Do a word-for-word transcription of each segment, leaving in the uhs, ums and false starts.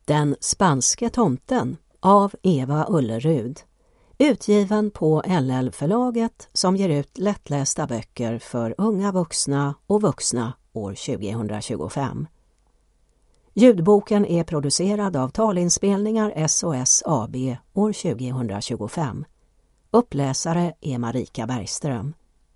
Den spanske tomten av Eva Ullerud, utgiven på L L-förlaget som ger ut lättlästa böcker för unga vuxna och vuxna år tjugohundratjugofem. Ljudboken är producerad av Talinspelningar S O S A B år tjugohundratjugofem. Uppläsare är Marika Bergström.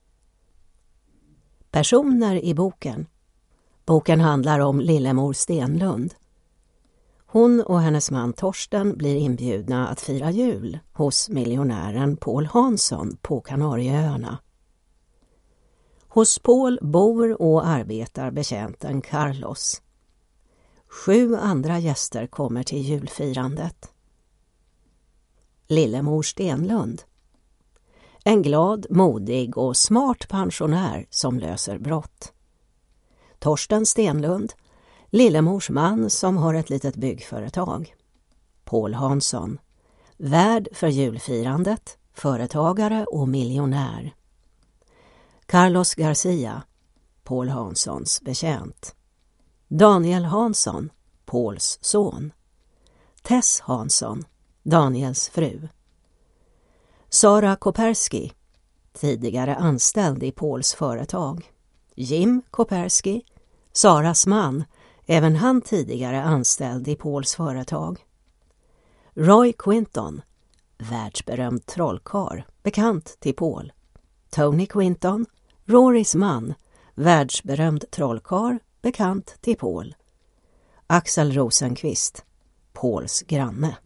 Personer i boken. Boken handlar om Lillemor Stenlund. Hon och hennes man Torsten blir inbjudna att fira jul hos miljonären Paul Hansson på Kanarieöarna. Hos Paul bor och arbetar betjänten Carlos. Sju andra gäster kommer till julfirandet. Lillemor Stenlund. En glad, modig och smart pensionär som löser brott. Torsten Stenlund. Lillemors man som har ett litet byggföretag. Paul Hansson. Värd för julfirandet, företagare och miljonär. Carlos Garcia. Paul Hanssons betjänt. Daniel Hansson. Pauls son. Tess Hansson. Daniels fru. Sara Koperski. Tidigare anställd i Pauls företag. Jim Koperski. Saras man. Även han tidigare anställd i Pauls företag. Roy Quinton, världsberömd trollkarl, bekant till Paul. Tony Quinton, Rorys man, världsberömd trollkarl, bekant till Paul. Axel Rosenqvist, Pauls granne.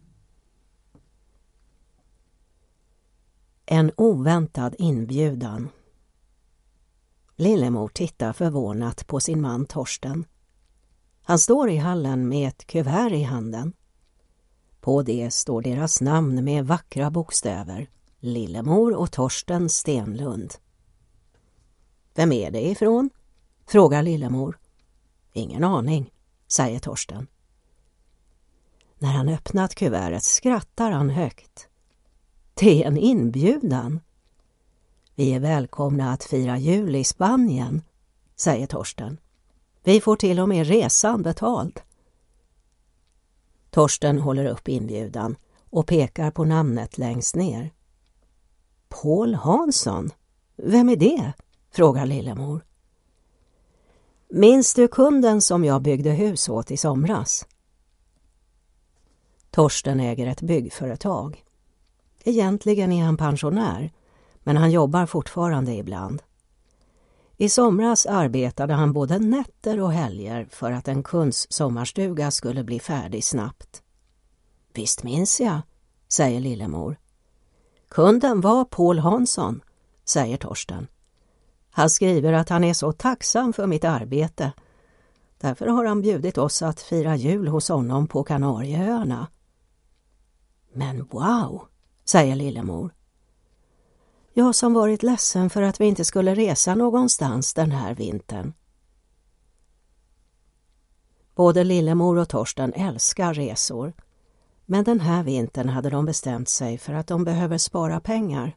En oväntad inbjudan. Lillemor tittar förvånat på sin man Torsten. Han står i hallen med ett kuvert i handen. På det står deras namn med vackra bokstäver. Lillemor och Torsten Stenlund. Vem är det ifrån? Frågar Lillemor. Ingen aning, säger Torsten. När han öppnat kuvertet skrattar han högt. Det är en inbjudan. Vi är välkomna att fira jul i Spanien, säger Torsten. Vi får till och med resan betald. Torsten håller upp inbjudan och pekar på namnet längst ner. Paul Hansson? Vem är det? Frågar Lillemor. Minns du kunden som jag byggde hus åt i somras? Torsten äger ett byggföretag. Egentligen är han pensionär, men han jobbar fortfarande ibland. I somras arbetade han både nätter och helger för att en kunds sommarstuga skulle bli färdig snabbt. Visst minns jag, säger Lillemor. Kunden var Paul Hansson, säger Torsten. Han skriver att han är så tacksam för mitt arbete. Därför har han bjudit oss att fira jul hos honom på Kanarieöarna. Men wow, säger Lillemor. Jag som varit ledsen för att vi inte skulle resa någonstans den här vintern. Både Lillemor och Torsten älskar resor. Men den här vintern hade de bestämt sig för att de behöver spara pengar.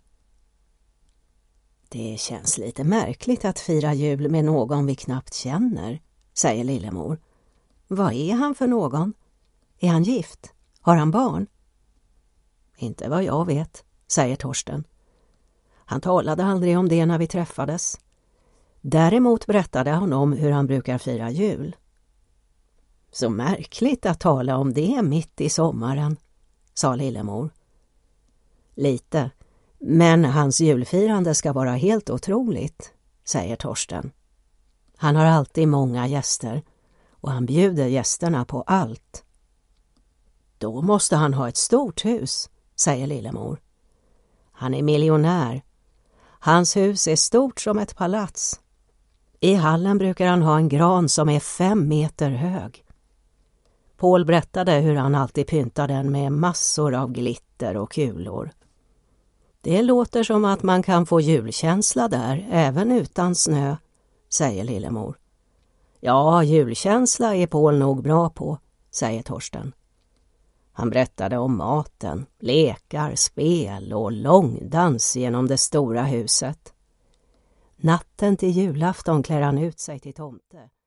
Det känns lite märkligt att fira jul med någon vi knappt känner, säger Lillemor. Vad är han för någon? Är han gift? Har han barn? Inte vad jag vet, säger Torsten. Han talade aldrig om det när vi träffades. Däremot berättade han om hur han brukar fira jul. Så märkligt att tala om det mitt i sommaren, sa Lillemor. Lite, men hans julfirande ska vara helt otroligt, säger Torsten. Han har alltid många gäster och han bjuder gästerna på allt. Då måste han ha ett stort hus, säger Lillemor. Han är miljonär. Hans hus är stort som ett palats. I hallen brukar han ha en gran som är fem meter hög. Paul berättade hur han alltid pyntade den med massor av glitter och kulor. Det låter som att man kan få julkänsla där, även utan snö, säger Lillemor. Ja, julkänsla är Paul nog bra på, säger Torsten. Han berättade om maten, lekar, spel och långdans genom det stora huset. Natten till julafton klär han ut sig till tomte.